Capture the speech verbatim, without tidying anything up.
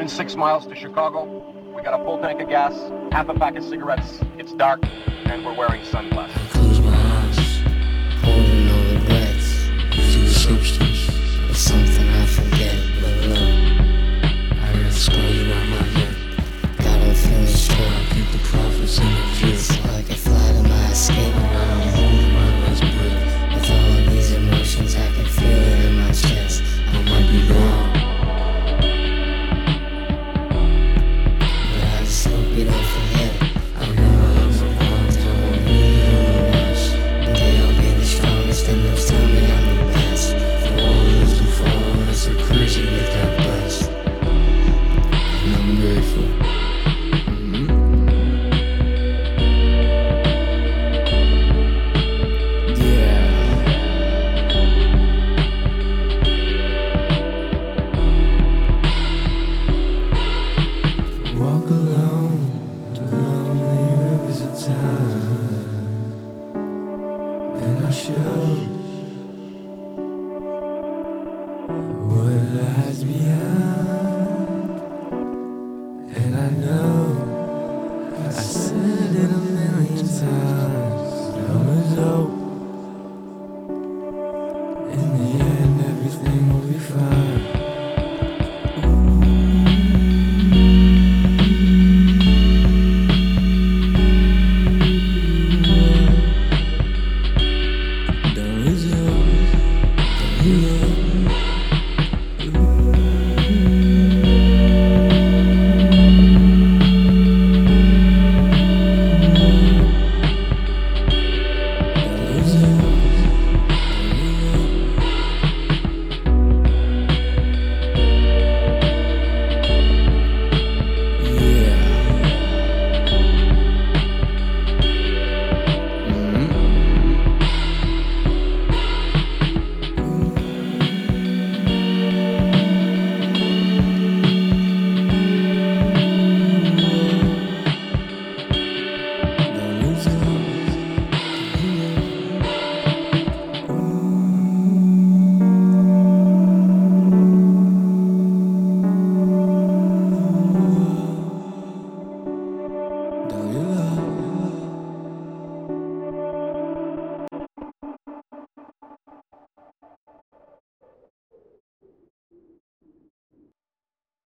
driving six miles to Chicago. We got a full tank of gas, half a pack of cigarettes. It's dark, and we're wearing sunglasses. I close my eyes, holding no regrets. Using substance, it's something I forget. But look, I got scars around my neck. Got a feeling straight. I keep the profits in the drip. So I can fly to my escape. Now I'm holding my last breath. With all of these emotions, I can feel it in my chest. I might be wrong, but I just hope you don't forget. I realize I'm wrong, I won't need us. One day I'll be the strongest, and they'll tell me I'm the best. For all those who fall, it's so crazy with that blessed. And I'm grateful. Walk alone the lonely rivers of time, and I show